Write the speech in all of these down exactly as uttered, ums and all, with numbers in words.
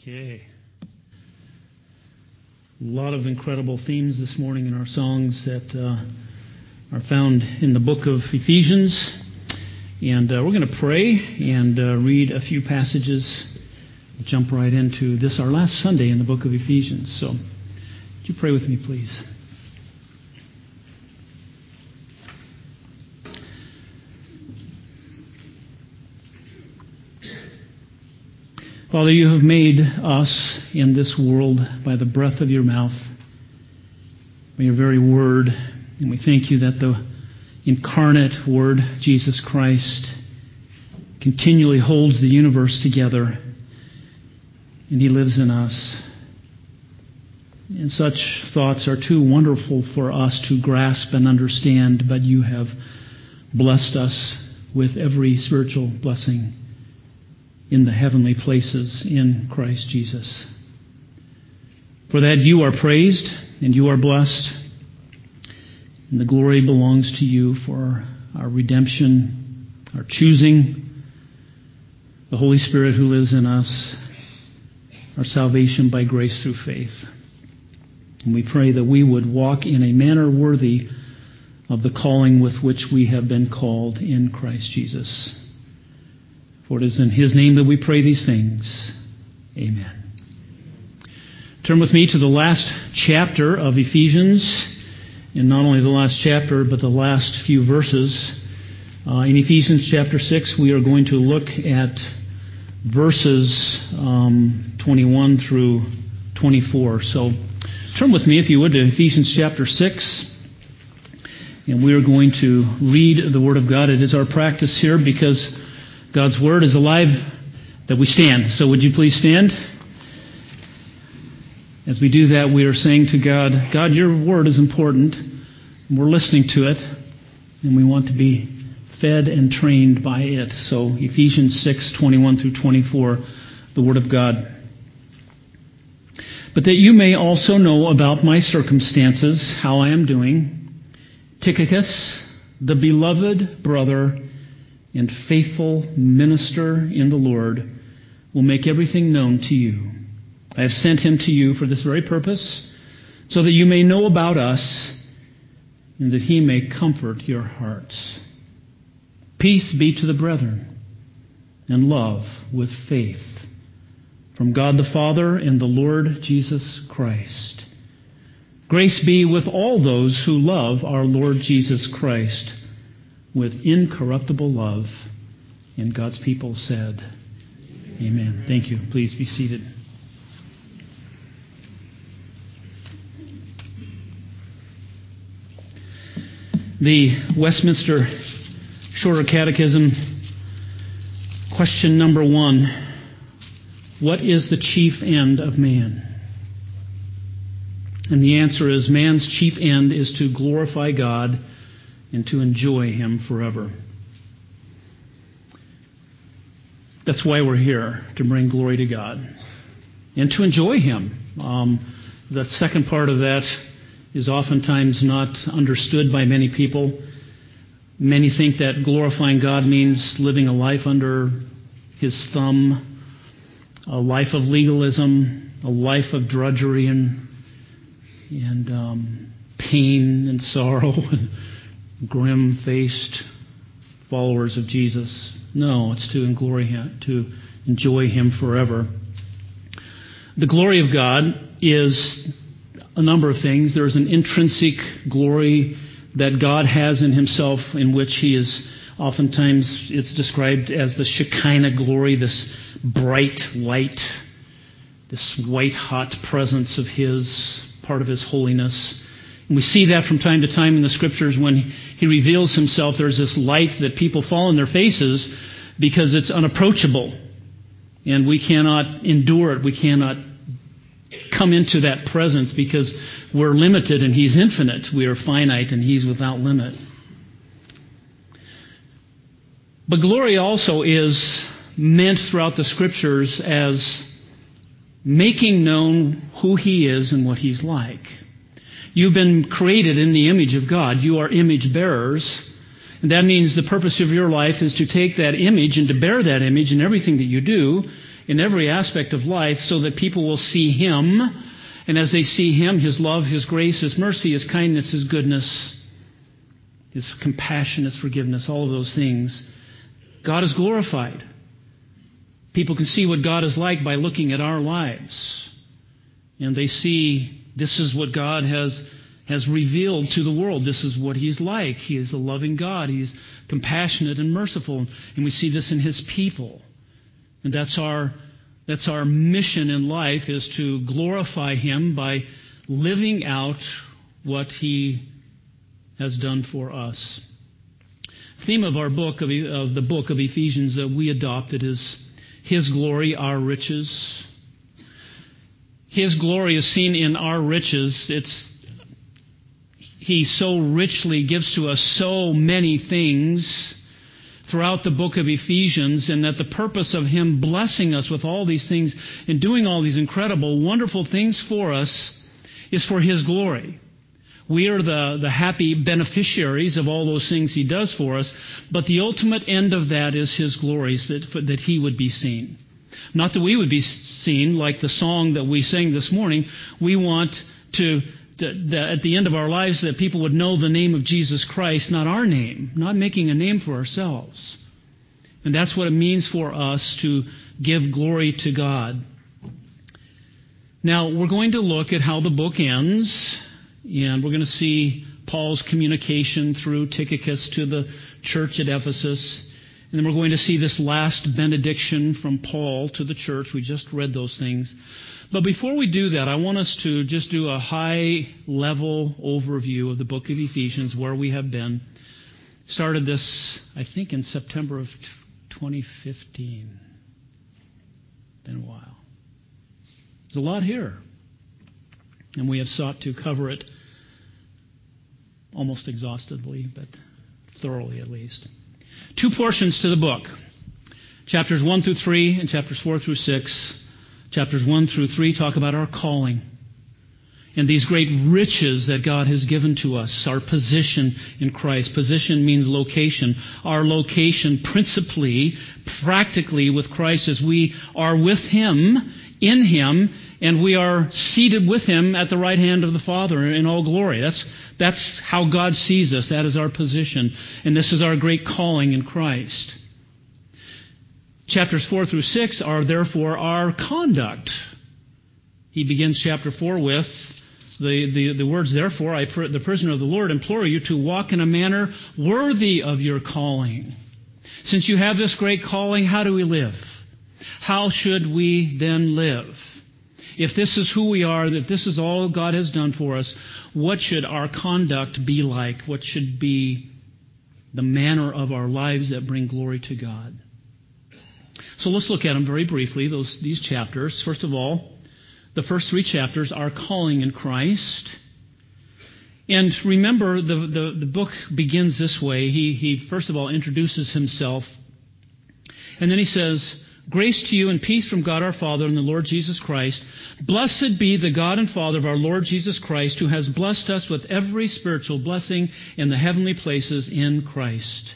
Okay. A lot of incredible themes this morning in our songs that uh, are found in the book of Ephesians. And uh, we're going to pray and uh, read a few passages, jump right into this, our last Sunday in the book of Ephesians. So, would you pray with me, please? Father, you have made us in this world by the breath of your mouth, by your very word. And we thank you that the incarnate word, Jesus Christ, continually holds the universe together, and he lives in us. And such thoughts are too wonderful for us to grasp and understand, but you have blessed us with every spiritual blessing in the heavenly places in Christ Jesus. For that you are praised and you are blessed, and the glory belongs to you for our redemption, our choosing, the Holy Spirit who lives in us, our salvation by grace through faith. And we pray that we would walk in a manner worthy of the calling with which we have been called in Christ Jesus. For it is in his name that we pray these things. Amen. Turn with me to the last chapter of Ephesians, and not only the last chapter, but the last few verses. Uh, in Ephesians chapter six, we are going to look at verses um, twenty-one through twenty-four. So turn with me, if you would, to Ephesians chapter six, and we are going to read the Word of God. It is our practice here because God's Word is alive that we stand. So would you please stand? As we do that, we are saying to God, God, your Word is important. We're listening to it, and we want to be fed and trained by it. So Ephesians six, twenty-one through twenty-four, the Word of God. But that you may also know about my circumstances, how I am doing, Tychicus, the beloved brother and faithful minister in the Lord, will make everything known to you. I have sent him to you for this very purpose, so that you may know about us, and that he may comfort your hearts. Peace be to the brethren, and love with faith, from God the Father and the Lord Jesus Christ. Grace be with all those who love our Lord Jesus Christ with incorruptible love. And God's people said, Amen. Thank you. Please be seated. The Westminster Shorter Catechism, question number one: what is the chief end of man? And the answer is, man's chief end is to glorify God and to enjoy him forever. That's why we're here, to bring glory to God and to enjoy him. Um, the second part of that is oftentimes not understood by many people. Many think that glorifying God means living a life under his thumb, a life of legalism, a life of drudgery and, and um, pain and sorrow and grim-faced followers of Jesus. No, it's to glory him, to enjoy him forever. The glory of God is a number of things. There is an intrinsic glory that God has in himself, in which he is oftentimes, it's described as the Shekinah glory, this bright light, this white-hot presence of his, part of his holiness. And we see that from time to time in the Scriptures when he reveals himself. There's this light that people fall on their faces because it's unapproachable. And we cannot endure it. We cannot come into that presence because we're limited and he's infinite. We are finite and he's without limit. But glory also is meant throughout the Scriptures as making known who he is and what he's like. You've been created in the image of God. You are image bearers. And that means the purpose of your life is to take that image and to bear that image in everything that you do, in every aspect of life so that people will see Him. And as they see Him, His love, His grace, His mercy, His kindness, His goodness, His compassion, His forgiveness, all of those things, God is glorified. People can see what God is like by looking at our lives. And they see this is what God has has revealed to the world. This is what He's like. He is a loving God. He's compassionate and merciful. And we see this in His people. And that's our, that's our mission in life, is to glorify Him by living out what He has done for us. The theme of our book, of, of the book of Ephesians that we adopted, is His glory, our riches. His glory is seen in our riches. It's He so richly gives to us so many things throughout the book of Ephesians, and that the purpose of Him blessing us with all these things and doing all these incredible, wonderful things for us is for His glory. We are the, the happy beneficiaries of all those things He does for us, but the ultimate end of that is His glory, that, that He would be seen. Not that we would be seen like the song that we sang this morning. We want to That, that at the end of our lives that people would know the name of Jesus Christ, not our name, not making a name for ourselves. And that's what it means for us to give glory to God. Now, we're going to look at how the book ends, and we're going to see Paul's communication through Tychicus to the church at Ephesus. And then we're going to see this last benediction from Paul to the church. We just read those things. But before we do that, I want us to just do a high-level overview of the book of Ephesians, where we have been. Started this, I think, in September of twenty fifteen. Been a while. There's a lot here. And we have sought to cover it almost exhaustively, but thoroughly at least. Two portions to the book. Chapters one through three and chapters four through six. Chapters one through three talk about our calling and these great riches that God has given to us, our position in Christ. Position means location. Our location principally, practically with Christ, as we are with Him, in Him, and we are seated with Him at the right hand of the Father in all glory. That's, that's how God sees us. That is our position. And this is our great calling in Christ. Chapters four through six are therefore our conduct. He begins chapter four with the, the, the words, therefore, I, the prisoner of the Lord, implore you to walk in a manner worthy of your calling. Since you have this great calling, how do we live? How should we then live? If this is who we are, if this is all God has done for us, what should our conduct be like? What should be the manner of our lives that bring glory to God? So let's look at them very briefly, those these chapters. First of all, the first three chapters are calling in Christ. And remember, the, the, the book begins this way. He, he first of all introduces himself. And then he says, grace to you and peace from God our Father and the Lord Jesus Christ. Blessed be the God and Father of our Lord Jesus Christ, who has blessed us with every spiritual blessing in the heavenly places in Christ.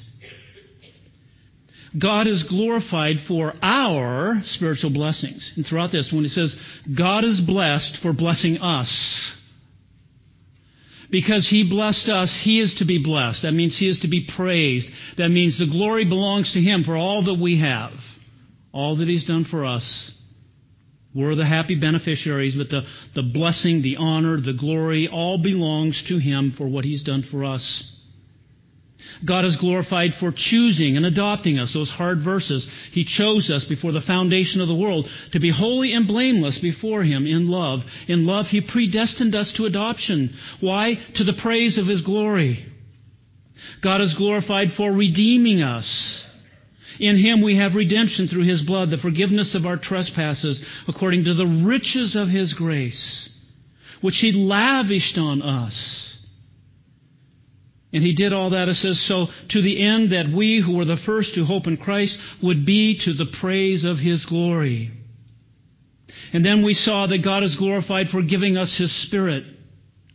God is glorified for our spiritual blessings. And throughout this, when he says, God is blessed for blessing us. Because He blessed us, He is to be blessed. That means He is to be praised. That means the glory belongs to Him for all that we have. All that He's done for us. We're the happy beneficiaries, but the, the blessing, the honor, the glory, all belongs to Him for what He's done for us. God is glorified for choosing and adopting us, those hard verses. He chose us before the foundation of the world to be holy and blameless before Him in love. In love, He predestined us to adoption. Why? To the praise of His glory. God is glorified for redeeming us. In Him we have redemption through His blood, the forgiveness of our trespasses, according to the riches of His grace, which He lavished on us. And He did all that, it says, so to the end that we who were the first to hope in Christ would be to the praise of His glory. And then we saw that God is glorified for giving us His Spirit.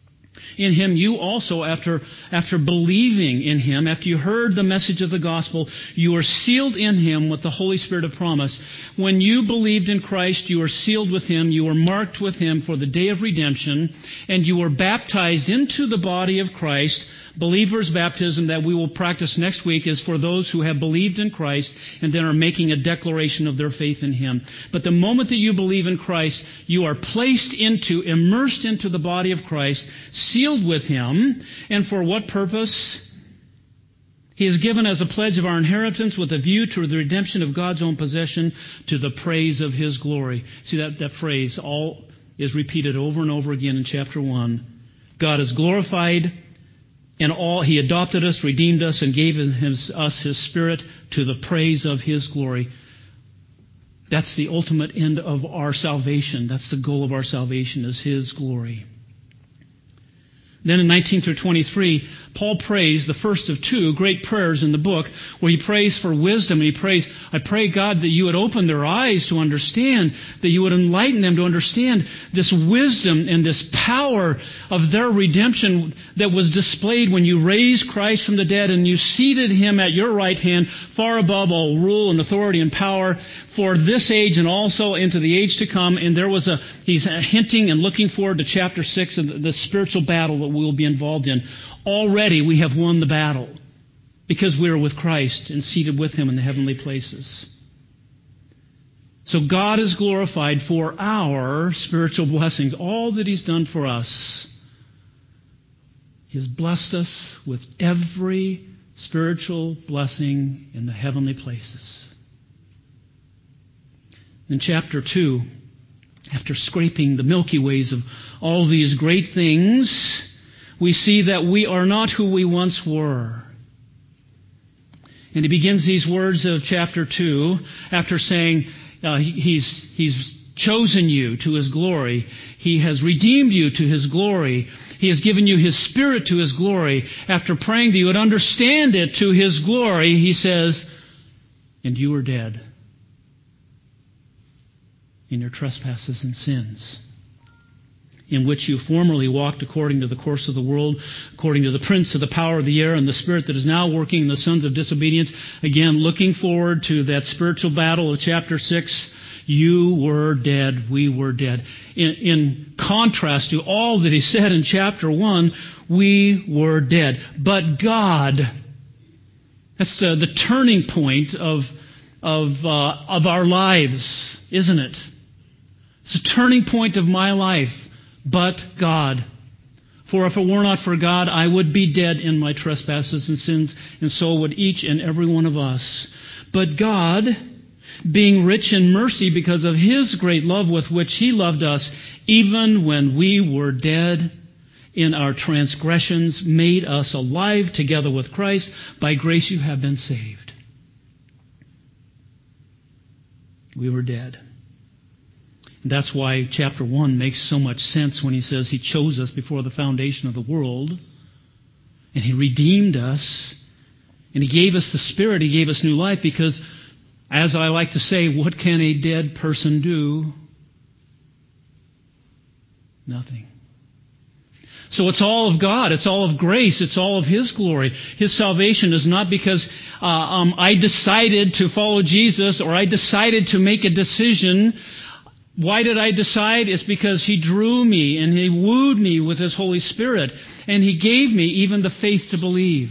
In Him you also, after, after believing in Him, after you heard the message of the gospel, you are sealed in Him with the Holy Spirit of promise. When you believed in Christ, you are sealed with Him, you are marked with Him for the day of redemption, and you were baptized into the body of Christ. Believer's baptism that we will practice next week is for those who have believed in Christ and then are making a declaration of their faith in Him. But the moment that you believe in Christ, you are placed into, immersed into the body of Christ, sealed with Him. And for what purpose? He is given as a pledge of our inheritance with a view to the redemption of God's own possession, to the praise of His glory. See, that, that phrase all is repeated over and over again in chapter one. God is glorified, and all He adopted us, redeemed us, and gave his, us His Spirit to the praise of His glory. That's the ultimate end of our salvation. That's the goal of our salvation, is His glory. Then in nineteen through twenty-three, Paul prays the first of two great prayers in the book, where he prays for wisdom. And he prays, I pray, God, that you would open their eyes to understand, that you would enlighten them to understand this wisdom and this power of their redemption that was displayed when you raised Christ from the dead and you seated Him at your right hand, far above all rule and authority and power, for this age and also into the age to come. And there was a, he's hinting and looking forward to chapter six of the, the spiritual battle that we will be involved in. Already we have won the battle because we are with Christ and seated with Him in the heavenly places. So God is glorified for our spiritual blessings, all that He's done for us. He has blessed us with every spiritual blessing in the heavenly places. In chapter two, after scraping the Milky Ways of all these great things, we see that we are not who we once were. And he begins these words of chapter two after saying uh, he, he's, he's chosen you to His glory. He has redeemed you to His glory. He has given you His Spirit to His glory. After praying that you would understand it to His glory, he says, and you were dead in your trespasses and sins, in which you formerly walked according to the course of the world, according to the prince of the power of the air, and the spirit that is now working in the sons of disobedience. Again, looking forward to that spiritual battle of chapter six. You were dead, we were dead. In, in contrast to all that he said in chapter one, we were dead. But God, that's the, the turning point of, of, uh, of our lives, isn't it? It's a turning point of my life. But God. For if it were not for God, I would be dead in my trespasses and sins, and so would each and every one of us. But God, being rich in mercy because of His great love with which He loved us, even when we were dead in our transgressions, made us alive together with Christ. By grace you have been saved. We were dead. That's why chapter one makes so much sense when he says He chose us before the foundation of the world, and He redeemed us, and He gave us the Spirit, He gave us new life, because, as I like to say, what can a dead person do? Nothing. So it's all of God. It's all of grace. It's all of His glory. His salvation is not because uh, um, I decided to follow Jesus or I decided to make a decision. Why did I decide? It's because He drew me and He wooed me with His Holy Spirit, and He gave me even the faith to believe.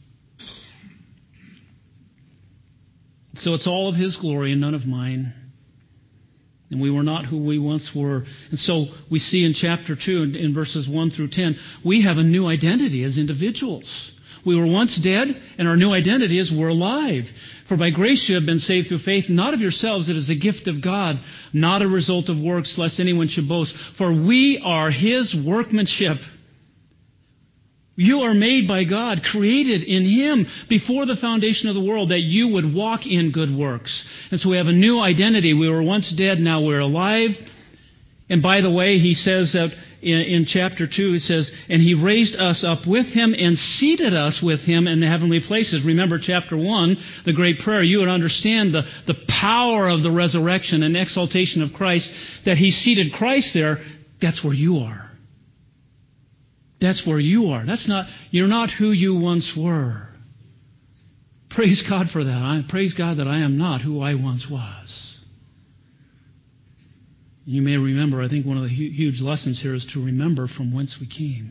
So it's all of His glory and none of mine. And we were not who we once were. And so we see in chapter two, in verses one through ten, we have a new identity as individuals. We were once dead, and our new identity is we're alive. For by grace you have been saved through faith, not of yourselves, it is a gift of God, not a result of works, lest anyone should boast. For we are His workmanship. You are made by God, created in Him before the foundation of the world, that you would walk in good works. And so we have a new identity. We were once dead, now we're alive. And by the way, he says that in, in chapter two, he says, and He raised us up with Him and seated us with Him in the heavenly places. Remember chapter one, the great prayer. You would understand the, the power of the resurrection and exaltation of Christ, that He seated Christ there. That's where you are. That's where you are. That's not, you're not who you once were. Praise God for that. I praise God that I am not who I once was. You may remember, I think one of the hu- huge lessons here is to remember from whence we came.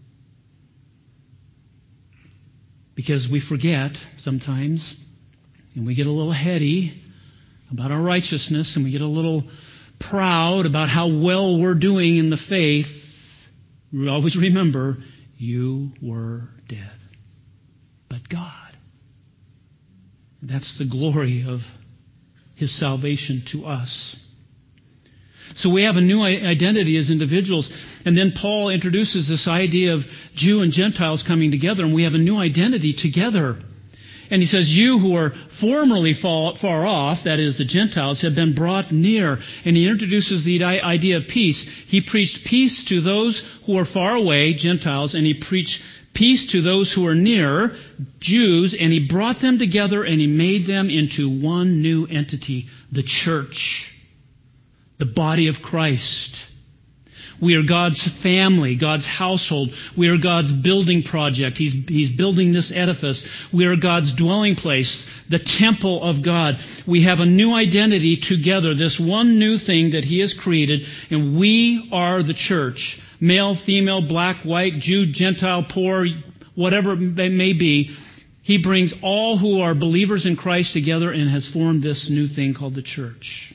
Because we forget sometimes, and we get a little heady about our righteousness, and we get a little proud about how well we're doing in the faith. We always remember, you were dead. But God. That's the glory of His salvation to us. So we have a new identity as individuals. And then Paul introduces this idea of Jew and Gentiles coming together, and we have a new identity together. And he says, you who are formerly far off, that is the Gentiles, have been brought near. And he introduces the idea of peace. He preached peace to those who are far away, Gentiles, and he preached peace to those who are near, Jews, and he brought them together and he made them into one new entity, the church, the body of Christ. We are God's family, God's household. We are God's building project. He's, he's building this edifice. We are God's dwelling place, the temple of God. We have a new identity together, this one new thing that He has created, and we are the church. Male, female, black, white, Jew, Gentile, poor, whatever they may be. He brings all who are believers in Christ together and has formed this new thing called the church.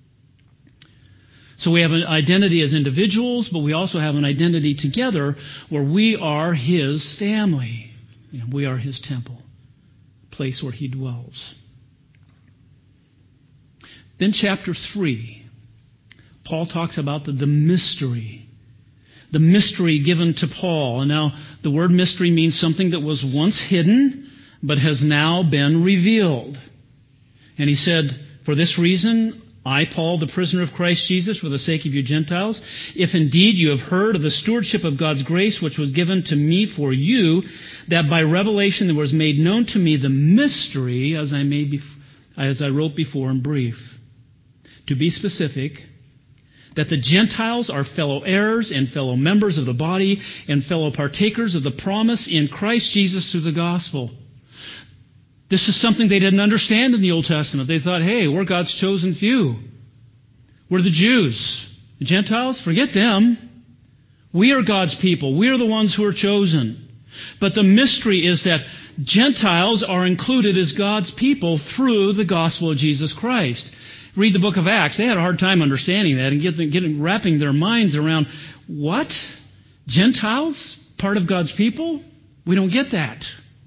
So we have an identity as individuals, but we also have an identity together where we are His family. And we are His temple, place where He dwells. Then chapter three, Paul talks about the, the mystery. The mystery given to Paul. And now the word mystery means something that was once hidden, but has now been revealed. And he said, for this reason, I, Paul, the prisoner of Christ Jesus, for the sake of you Gentiles, if indeed you have heard of the stewardship of God's grace which was given to me for you, that by revelation there was made known to me the mystery, as I made bef- as I wrote before in brief. To be specific, that the Gentiles are fellow heirs and fellow members of the body and fellow partakers of the promise in Christ Jesus through the gospel. This is something they didn't understand in the Old Testament. They thought, hey, we're God's chosen few. We're the Jews. The Gentiles, forget them. We are God's people. We are the ones who are chosen. But the mystery is that Gentiles are included as God's people through the gospel of Jesus Christ. Read the book of Acts. They had a hard time understanding that and getting, getting wrapping their minds around, what? Gentiles? Part of God's people? We don't get that.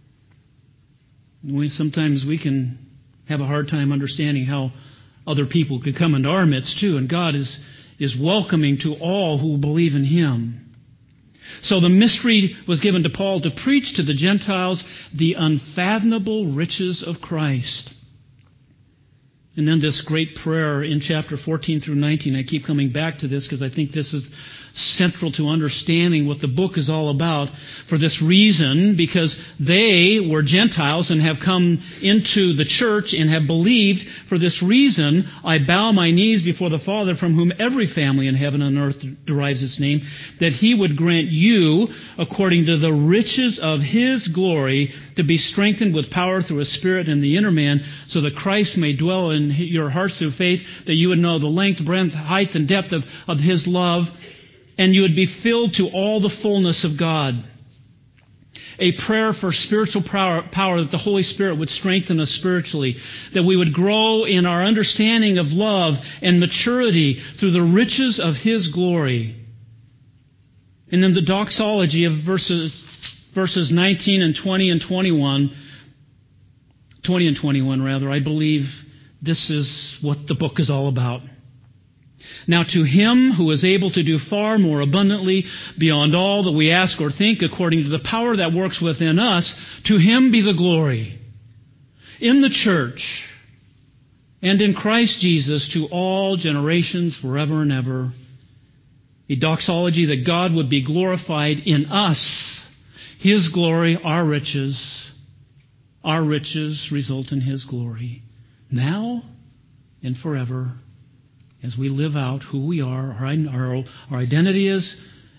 We, sometimes we can have a hard time understanding how other people could come into our midst too. And God is, is welcoming to all who believe in Him. So the mystery was given to Paul to preach to the Gentiles the unfathomable riches of Christ. And then this great prayer in chapter fourteen through nineteen. I keep coming back to this because I think this is central to understanding what the book is all about. For this reason, because they were Gentiles and have come into the church and have believed, for this reason I bow my knees before the Father, from whom every family in heaven and earth derives its name, that He would grant you, according to the riches of His glory, to be strengthened with power through His Spirit in the inner man, so that Christ may dwell in your hearts through faith, that you would know the length, breadth, height, and depth of, of His love, and you would be filled to all the fullness of God. A prayer for spiritual power, power that the Holy Spirit would strengthen us spiritually, that we would grow in our understanding of love and maturity through the riches of His glory. And then the doxology of verses, verses nineteen and twenty and twenty-one, twenty and twenty-one rather, I believe this is what the book is all about. Now to Him who is able to do far more abundantly beyond all that we ask or think, according to the power that works within us, to Him be the glory in the church and in Christ Jesus to all generations forever and ever. A doxology that God would be glorified in us. His glory, our riches. Our riches result in His glory. Now and forever, as we live out who we are, our, our, our identity as,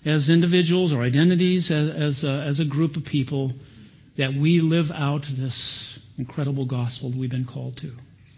as individuals, our identities as, as, a, as a group of people, that we live out this incredible gospel that we've been called to.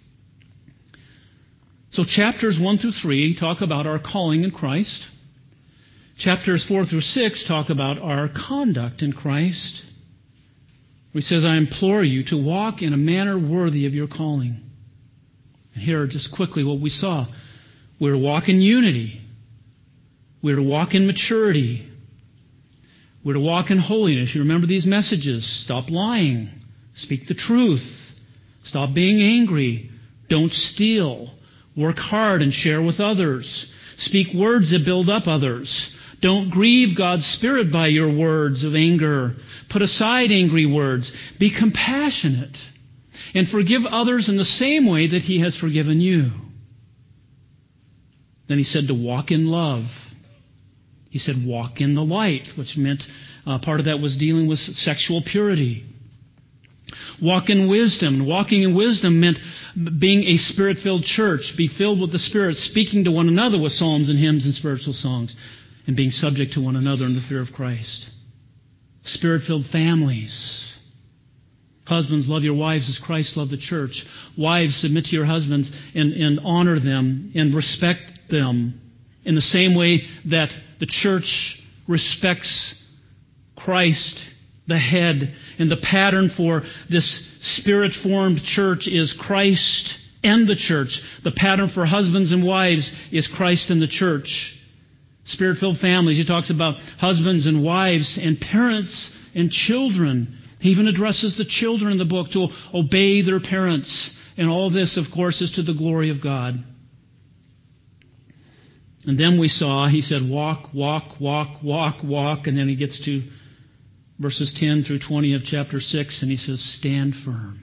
So chapters one through three talk about our calling in Christ. Chapters four through six talk about our conduct in Christ. He says, I implore you to walk in a manner worthy of your calling. And here, just quickly, what we saw. We're to walk in unity. We're to walk in maturity. We're to walk in holiness. You remember these messages. Stop lying. Speak the truth. Stop being angry. Don't steal. Work hard and share with others. Speak words that build up others. Don't grieve God's Spirit by your words of anger. Put aside angry words. Be compassionate. And forgive others in the same way that He has forgiven you. Then He said to walk in love. He said walk in the light, which meant uh, part of that was dealing with sexual purity. Walk in wisdom. Walking in wisdom meant being a Spirit-filled church. Be filled with the Spirit, speaking to one another with psalms and hymns and spiritual songs, and being subject to one another in the fear of Christ. Spirit-filled families. Husbands, love your wives as Christ loved the church. Wives, submit to your husbands and, and honor them and respect them in the same way that the church respects Christ, the head. And the pattern for this Spirit-formed church is Christ and the church. The pattern for husbands and wives is Christ and the church. Spirit-filled families. He talks about husbands and wives and parents and children. He even addresses the children in the book to obey their parents. And all this, of course, is to the glory of God. And then we saw, he said, walk, walk, walk, walk, walk. And then he gets to verses ten through twenty of chapter six, and he says, stand firm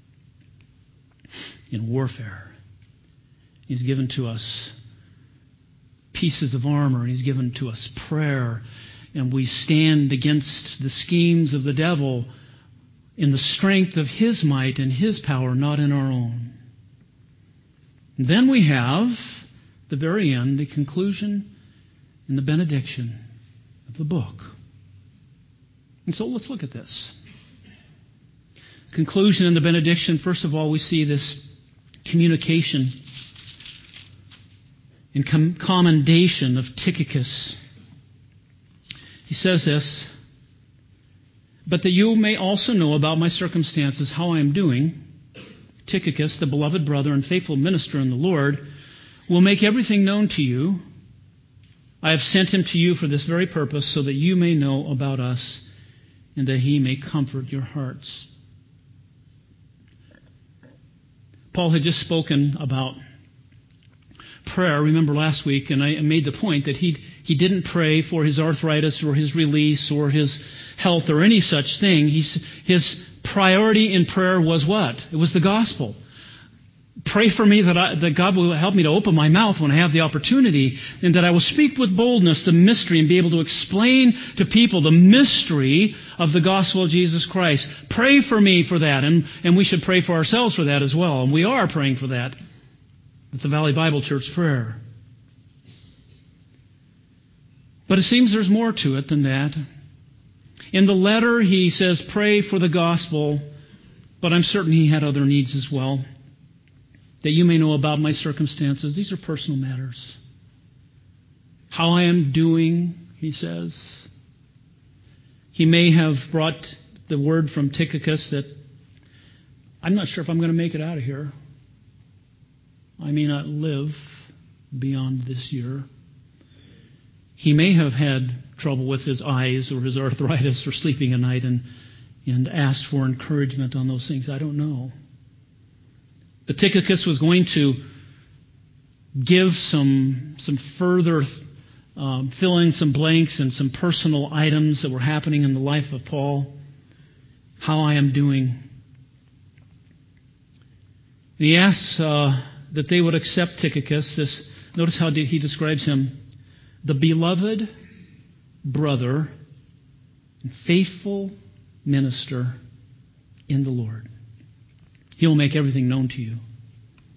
in warfare. He's given to us pieces of armor, and He's given to us prayer, and we stand against the schemes of the devil in the strength of His might and His power, not in our own. And then we have, the very end, the conclusion and the benediction of the book. And so let's look at this. Conclusion and the benediction. First of all, we see this communication and com- commendation of Tychicus. He says this, but that you may also know about my circumstances, how I am doing. Tychicus, the beloved brother and faithful minister in the Lord, will make everything known to you. I have sent him to you for this very purpose, so that you may know about us and that he may comfort your hearts. Paul had just spoken about prayer, remember last week, and I made the point that he he didn't pray for his arthritis or his release or his health or any such thing. He's, his priority in prayer was what? It was the gospel. Pray for me that, I, that God will help me to open my mouth when I have the opportunity, and that I will speak with boldness the mystery and be able to explain to people the mystery of the gospel of Jesus Christ. Pray for me for that, and, and we should pray for ourselves for that as well. And we are praying for that at the Valley Bible Church prayer. But it seems there's more to it than that. In the letter, he says, pray for the gospel, but I'm certain he had other needs as well. That you may know about my circumstances. These are personal matters. How I am doing, he says. He may have brought the word from Tychicus that I'm not sure if I'm going to make it out of here. I may not live beyond this year. He may have had trouble with his eyes or his arthritis or sleeping at night and, and asked for encouragement on those things. I don't know. But Tychicus was going to give some some further, um, fill in some blanks and some personal items that were happening in the life of Paul. How I am doing. And he asks uh, that they would accept Tychicus. This, notice how he describes him. The beloved brother and faithful minister in the Lord. He will make everything known to you.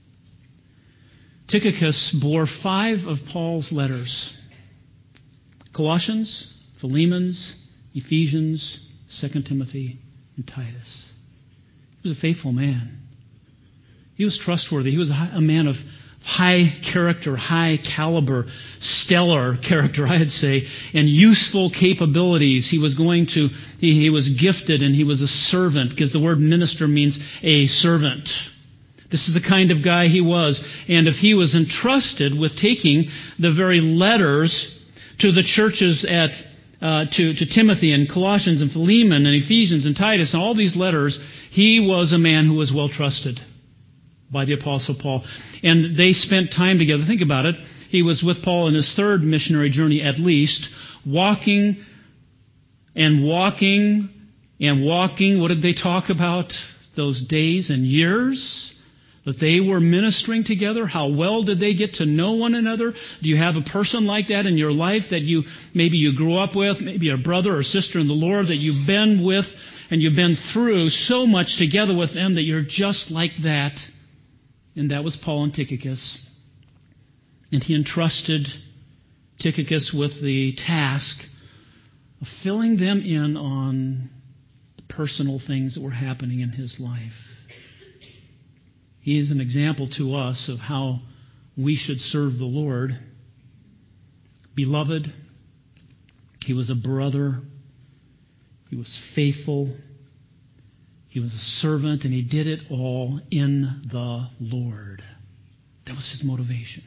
Tychicus bore five of Paul's letters. Colossians, Philemons, Ephesians, Second Timothy, and Titus. He was a faithful man. He was trustworthy. He was a man of high character, high caliber, stellar character, I'd say, and useful capabilities. He was going to, he, he was gifted and he was a servant, because the word minister means a servant. This is the kind of guy he was. And if he was entrusted with taking the very letters to the churches at, uh, to, to Timothy and Colossians and Philemon and Ephesians and Titus and all these letters, he was a man who was well trusted by the Apostle Paul. And they spent time together. Think about it. He was with Paul in his third missionary journey at least, walking and walking and walking. What did they talk about? Those days and years that they were ministering together. How well did they get to know one another? Do you have a person like that in your life that you maybe you grew up with, maybe a brother or sister in the Lord that you've been with and you've been through so much together with them that you're just like that? And that was Paul and Tychicus. And he entrusted Tychicus with the task of filling them in on the personal things that were happening in his life. He is an example to us of how we should serve the Lord. Beloved, he was a brother. He was faithful. He was a servant, and he did it all in the Lord. That was his motivation.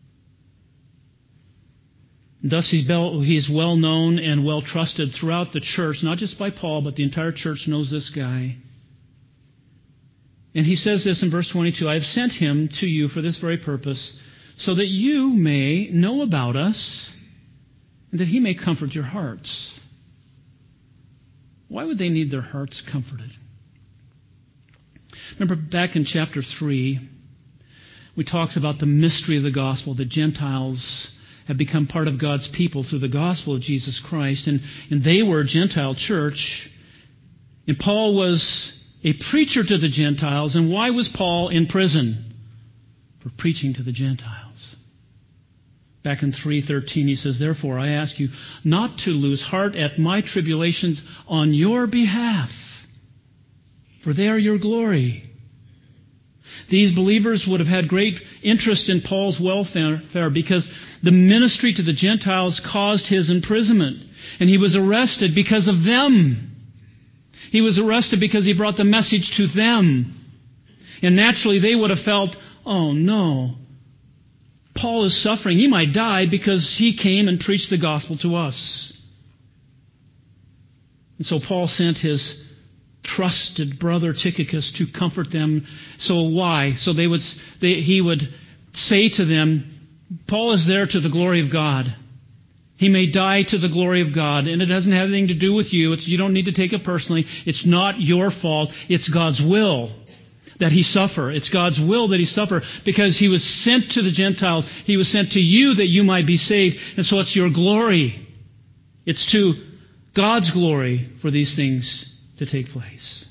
And thus he's well known and well trusted throughout the church, not just by Paul, but the entire church knows this guy. And he says this in verse twenty-two, I have sent him to you for this very purpose, so that you may know about us, and that he may comfort your hearts. Why would they need their hearts comforted? Remember back in chapter three, we talked about the mystery of the gospel. The Gentiles have become part of God's people through the gospel of Jesus Christ. And, and they were a Gentile church. And Paul was a preacher to the Gentiles. And why was Paul in prison? For preaching to the Gentiles. Back in three thirteen, he says, therefore I ask you not to lose heart at my tribulations on your behalf, for they are your glory. These believers would have had great interest in Paul's welfare because the ministry to the Gentiles caused his imprisonment. And he was arrested because of them. He was arrested because he brought the message to them. And naturally they would have felt, oh no, Paul is suffering. He might die because he came and preached the gospel to us. And so Paul sent his trusted brother Tychicus to comfort them. So why? So they would, they, he would say to them, Paul is there to the glory of God. He may die to the glory of God, and it doesn't have anything to do with you. It's, you don't need to take it personally. It's not your fault. It's God's will that he suffer. It's God's will that he suffer because he was sent to the Gentiles. He was sent to you that you might be saved. And so it's your glory. It's to God's glory for these things to take place.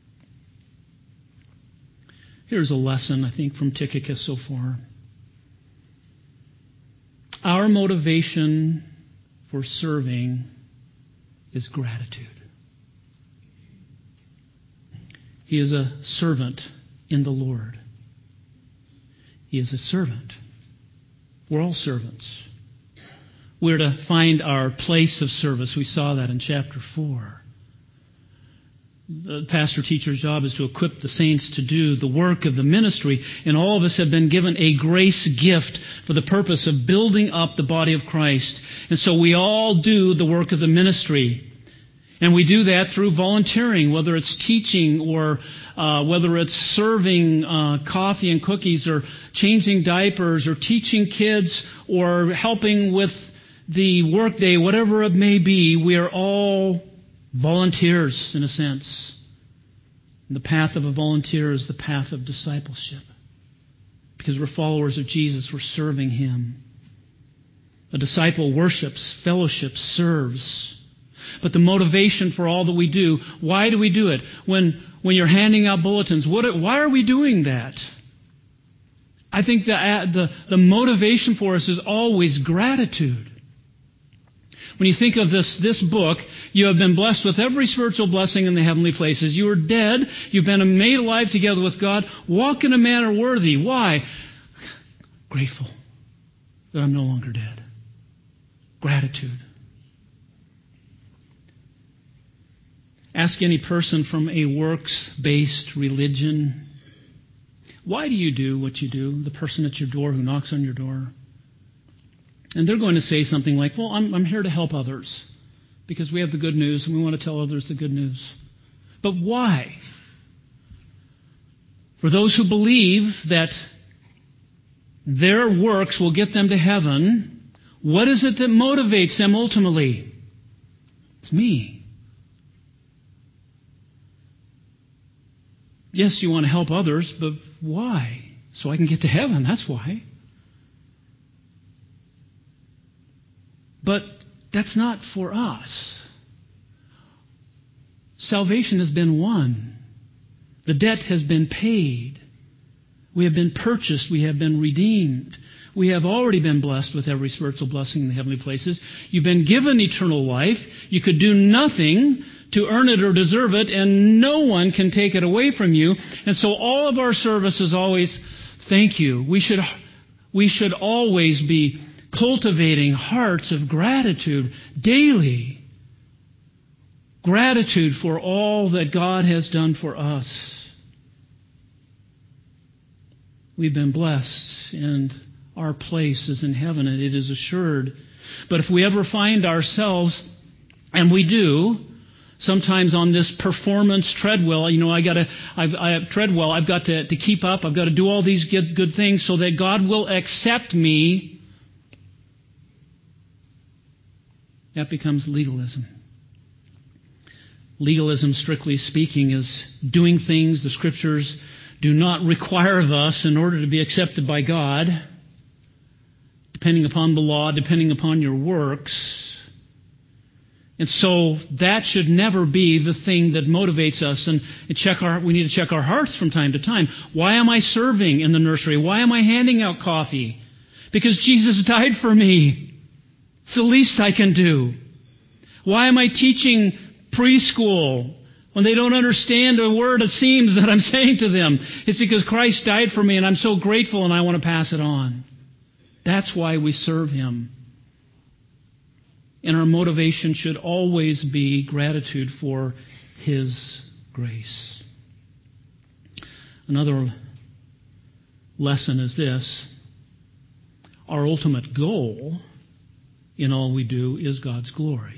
Here's a lesson, I think, from Tychicus so far. Our motivation for serving is gratitude. He is a servant in the Lord. He is a servant. We're all servants. We're to find our place of service. We saw that in chapter four. The pastor-teacher's job is to equip the saints to do the work of the ministry, and all of us have been given a grace gift for the purpose of building up the body of Christ. And so we all do the work of the ministry. And we do that through volunteering, whether it's teaching or uh, whether it's serving uh, coffee and cookies or changing diapers or teaching kids or helping with the workday, whatever it may be. We are all volunteers, in a sense. And the path of a volunteer is the path of discipleship. Because we're followers of Jesus, we're serving Him. A disciple worships, fellowships, serves. But the motivation for all that we do, why do we do it? When when you're handing out bulletins, what, why are we doing that? I think the, the, the motivation for us is always gratitude. When you think of this, this book, you have been blessed with every spiritual blessing in the heavenly places. You are dead. You've been made alive together with God. Walk in a manner worthy. Why? Grateful that I'm no longer dead. Gratitude. Ask any person from a works-based religion, why do you do what you do? The person at your door who knocks on your door. And they're going to say something like, well, I'm, I'm here to help others because we have the good news and we want to tell others the good news. But why? For those who believe that their works will get them to heaven, what is it that motivates them ultimately? It's me. Yes, you want to help others, but why? So I can get to heaven, that's why. But that's not for us. Salvation has been won. The debt has been paid. We have been purchased. We have been redeemed. We have already been blessed with every spiritual blessing in the heavenly places. You've been given eternal life. You could do nothing to earn it or deserve it, and no one can take it away from you. And so all of our service is always, thank you. We should, we should always be cultivating hearts of gratitude daily. Gratitude for all that God has done for us. We've been blessed, and our place is in heaven, and it is assured. But if we ever find ourselves, and we do, sometimes on this performance treadmill, you know, I got to, I've, I have treadmill. I've got to, to keep up. I've got to do all these good, good things so that God will accept me. That becomes legalism. Legalism, strictly speaking, is doing things the Scriptures do not require of us in order to be accepted by God, depending upon the law, depending upon your works. And so that should never be the thing that motivates us. And, and check our, we need to check our hearts from time to time. Why am I serving in the nursery? Why am I handing out coffee? Because Jesus died for me. It's the least I can do. Why am I teaching preschool when they don't understand a word, it seems, that I'm saying to them? It's because Christ died for me and I'm so grateful and I want to pass it on. That's why we serve Him. And our motivation should always be gratitude for His grace. Another lesson is this. Our ultimate goal in all we do is God's glory.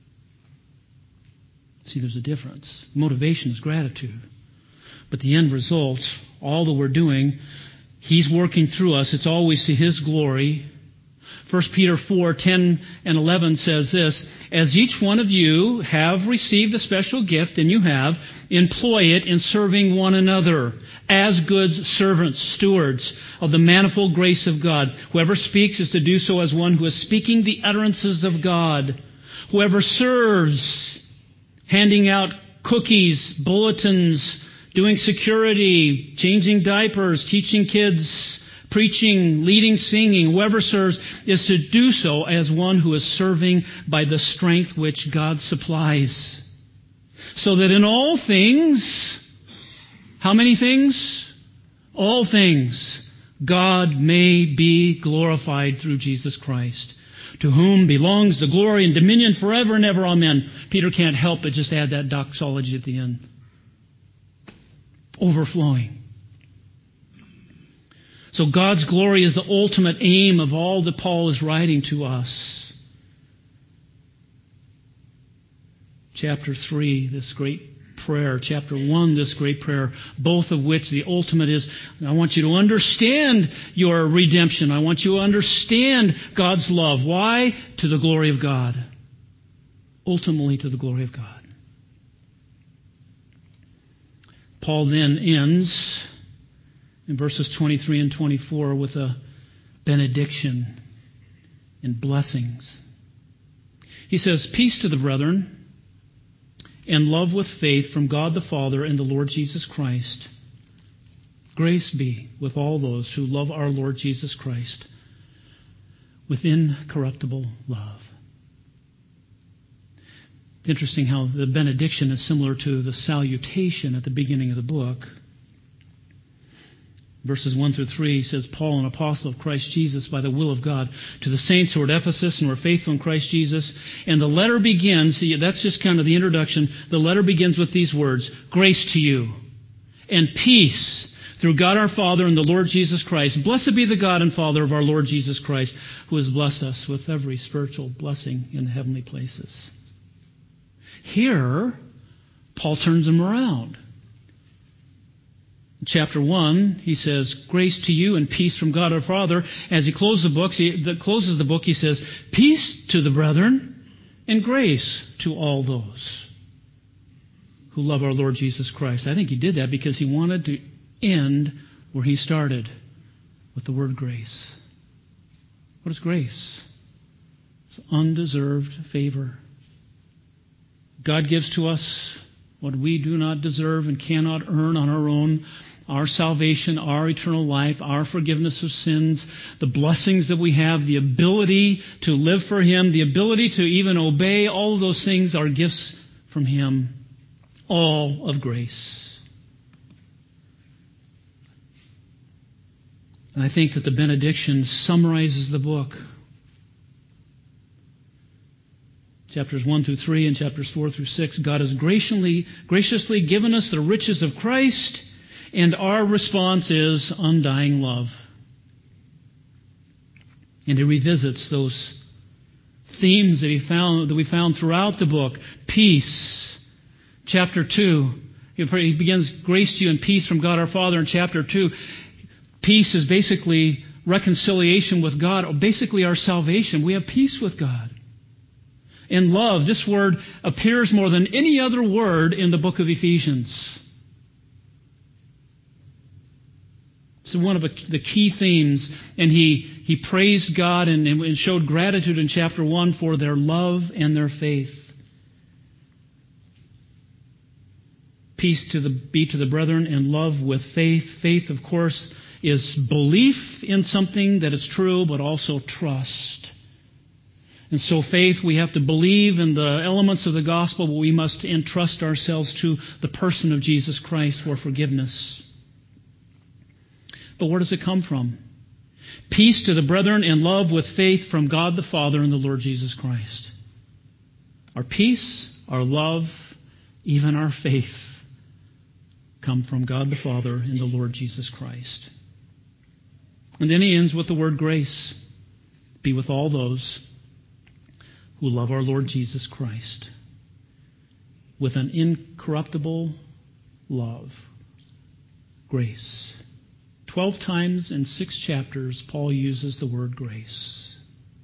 See, there's a difference. Motivation is gratitude. But the end result, all that we're doing, He's working through us. It's always to His glory. First Peter four, ten and eleven says this, as each one of you have received a special gift, and you have, employ it in serving one another as good servants, stewards of the manifold grace of God. Whoever speaks is to do so as one who is speaking the utterances of God. Whoever serves, handing out cookies, bulletins, doing security, changing diapers, teaching kids, preaching, leading, singing, whoever serves is to do so as one who is serving by the strength which God supplies. So that in all things, how many things? All things, God may be glorified through Jesus Christ, to whom belongs the glory and dominion forever and ever. Amen. Peter can't help but just add that doxology at the end. Overflowing. So God's glory is the ultimate aim of all that Paul is writing to us. Chapter three, this great prayer. Chapter one, this great prayer. Both of which the ultimate is, I want you to understand your redemption. I want you to understand God's love. Why? To the glory of God. Ultimately to the glory of God. Paul then ends in verses twenty-three and twenty-four with a benediction and blessings. He says, peace to the brethren and love with faith from God the Father and the Lord Jesus Christ. Grace be with all those who love our Lord Jesus Christ with incorruptible love. Interesting how the benediction is similar to the salutation at the beginning of the book. Verses one through three says, Paul, an apostle of Christ Jesus by the will of God, to the saints who are at Ephesus and were faithful in Christ Jesus. And the letter begins, see, that's just kind of the introduction. The letter begins with these words, grace to you and peace through God our Father and the Lord Jesus Christ. Blessed be the God and Father of our Lord Jesus Christ, who has blessed us with every spiritual blessing in the heavenly places. Here, Paul turns them around. In chapter one, he says, grace to you and peace from God our Father. As he closes the book, he the, closes the book, he says, peace to the brethren and grace to all those who love our Lord Jesus Christ. I think he did that because he wanted to end where he started, with the word grace. What is grace? It's undeserved favor. God gives to us what we do not deserve and cannot earn on our own. Our salvation, our eternal life, our forgiveness of sins, the blessings that we have, the ability to live for Him, the ability to even obey, all of those things are gifts from Him, all of grace. And I think that the benediction summarizes the book. Chapters one through three and chapters four through six, God has graciously, graciously given us the riches of Christ, and our response is undying love. And he revisits those themes that he found that we found throughout the book. Peace. Chapter two, he begins grace to you and peace from God our Father. In chapter two, peace is basically reconciliation with God, basically our salvation. We have peace with God. And love, this word appears more than any other word in the book of Ephesians. It's one of the key themes. And he, he praised God and, and showed gratitude in chapter one for their love and their faith. Peace to the, be to the brethren and love with faith. Faith, of course, is belief in something that is true, but also trust. And so faith, we have to believe in the elements of the gospel, but we must entrust ourselves to the person of Jesus Christ for forgiveness. But where does it come from? Peace to the brethren and love with faith from God the Father and the Lord Jesus Christ. Our peace, our love, even our faith come from God the Father and the Lord Jesus Christ. And then he ends with the word grace. Be with all those who love our Lord Jesus Christ with an incorruptible love. Grace. Twelve times in six chapters, Paul uses the word grace.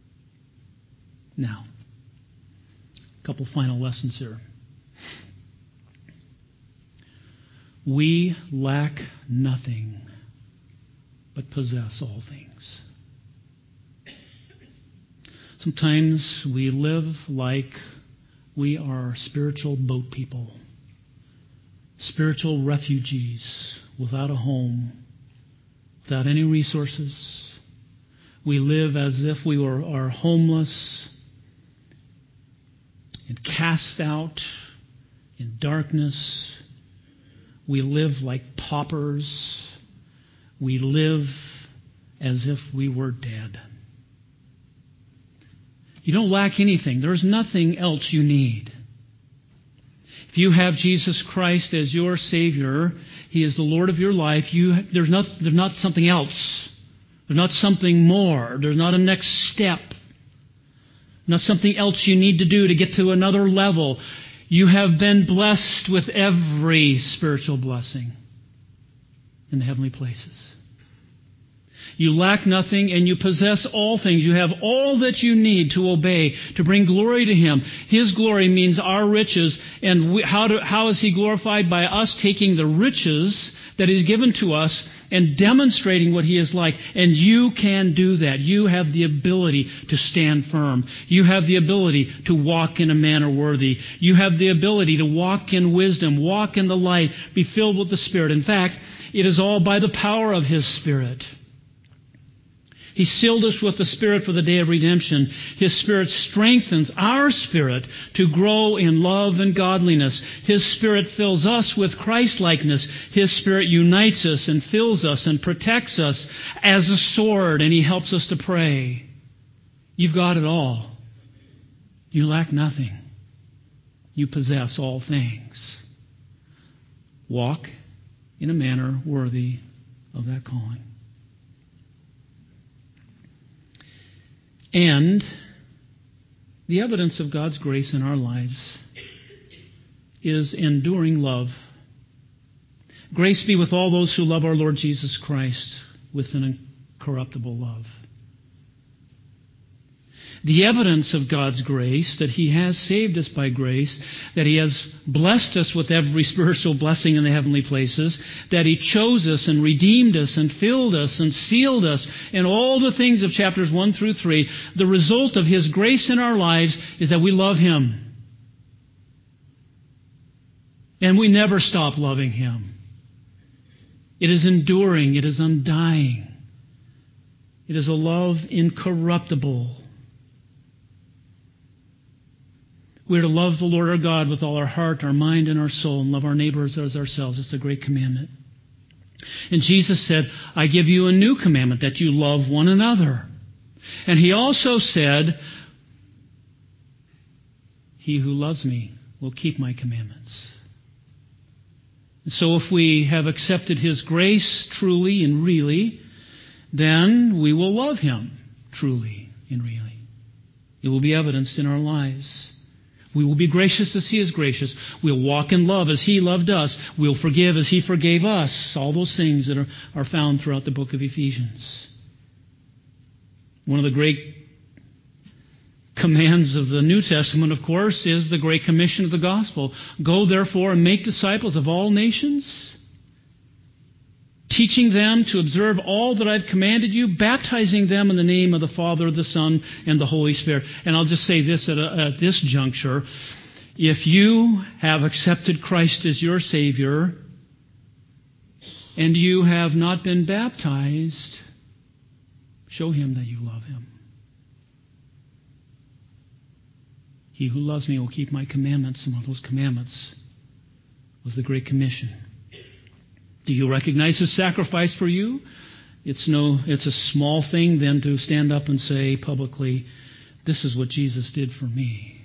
Now, a couple final lessons here. We lack nothing, but possess all things. Sometimes we live like we are spiritual boat people, spiritual refugees without a home, without any resources. We live as if we were are homeless and cast out in darkness. We live like paupers. We live as if we were dead. You don't lack anything. There's nothing else you need. If you have Jesus Christ as your Savior, He is the Lord of your life, you, there's, not, there's not something else. There's not something more. There's not a next step. Not something else you need to do to get to another level. You have been blessed with every spiritual blessing in the heavenly places. You lack nothing and you possess all things. You have all that you need to obey, to bring glory to Him. His glory means our riches. And we, how, do, how is He glorified? By us taking the riches that He's given to us and demonstrating what He is like. And you can do that. You have the ability to stand firm. You have the ability to walk in a manner worthy. You have the ability to walk in wisdom, walk in the light, be filled with the Spirit. In fact, it is all by the power of His Spirit. He sealed us with the Spirit for the day of redemption. His Spirit strengthens our spirit to grow in love and godliness. His Spirit fills us with Christ-likeness. His Spirit unites us and fills us and protects us as a sword, and He helps us to pray. You've got it all. You lack nothing. You possess all things. Walk in a manner worthy of that calling. And the evidence of God's grace in our lives is enduring love. Grace be with all those who love our Lord Jesus Christ with an incorruptible love. The evidence of God's grace, that He has saved us by grace, that He has blessed us with every spiritual blessing in the heavenly places, that He chose us and redeemed us and filled us and sealed us, and all the things of chapters one through three, the result of His grace in our lives is that we love Him. And we never stop loving Him. It is enduring. It is undying. It is a love incorruptible. We are to love the Lord our God with all our heart, our mind, and our soul, and love our neighbors as ourselves. It's a great commandment. And Jesus said, I give you a new commandment, that you love one another. And He also said, he who loves me will keep my commandments. And so if we have accepted His grace truly and really, then we will love Him truly and really. It will be evidenced in our lives. We will be gracious as He is gracious. We'll walk in love as He loved us. We'll forgive as He forgave us. All those things that are, are found throughout the book of Ephesians. One of the great commands of the New Testament, of course, is the Great Commission of the Gospel. Go, therefore, and make disciples of all nations, teaching them to observe all that I've commanded you, baptizing them in the name of the Father, the Son, and the Holy Spirit. And I'll just say this at, a, at this juncture. If you have accepted Christ as your Savior and you have not been baptized, show Him that you love Him. He who loves me will keep my commandments. And one of those commandments was the Great Commission. Do you recognize His sacrifice for you? It's no, it's a small thing then to stand up and say publicly, this is what Jesus did for me.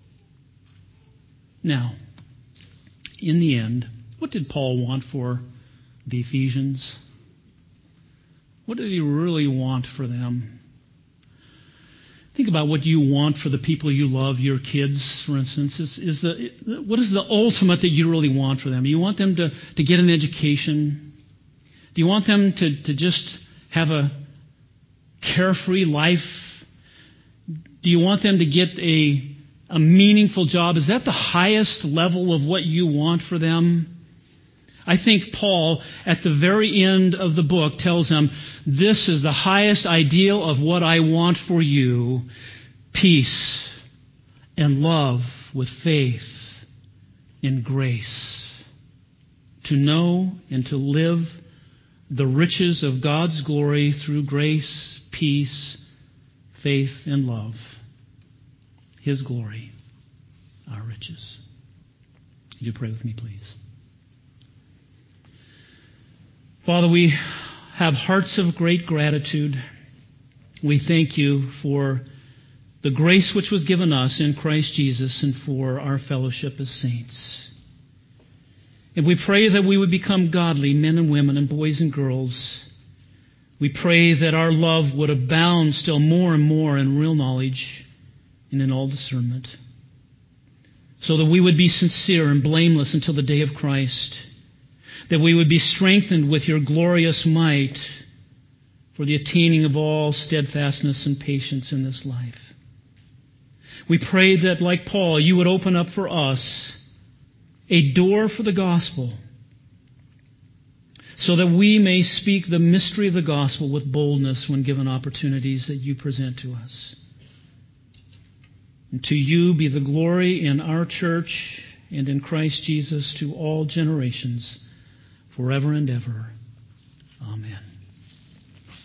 Now, in the end, what did Paul want for the Ephesians? What did he really want for them? Think about what you want for the people you love, your kids, for instance. Is, is the what is the ultimate that you really want for them? Do you want them to, to get an education? Do you want them to, to just have a carefree life? Do you want them to get a, a meaningful job? Is that the highest level of what you want for them? I think Paul, at the very end of the book, tells them, this is the highest ideal of what I want for you, peace and love with faith and grace, to know and to live the riches of God's glory through grace, peace, faith, and love. His glory, our riches. Would you pray with me, please? Father, we have hearts of great gratitude. We thank you for the grace which was given us in Christ Jesus and for our fellowship as saints. And we pray that we would become godly men and women and boys and girls. We pray that our love would abound still more and more in real knowledge and in all discernment, so that we would be sincere and blameless until the day of Christ, that we would be strengthened with your glorious might for the attaining of all steadfastness and patience in this life. We pray that, like Paul, you would open up for us a door for the gospel, so that we may speak the mystery of the gospel with boldness when given opportunities that you present to us. And to you be the glory in our church and in Christ Jesus to all generations, forever and ever. Amen.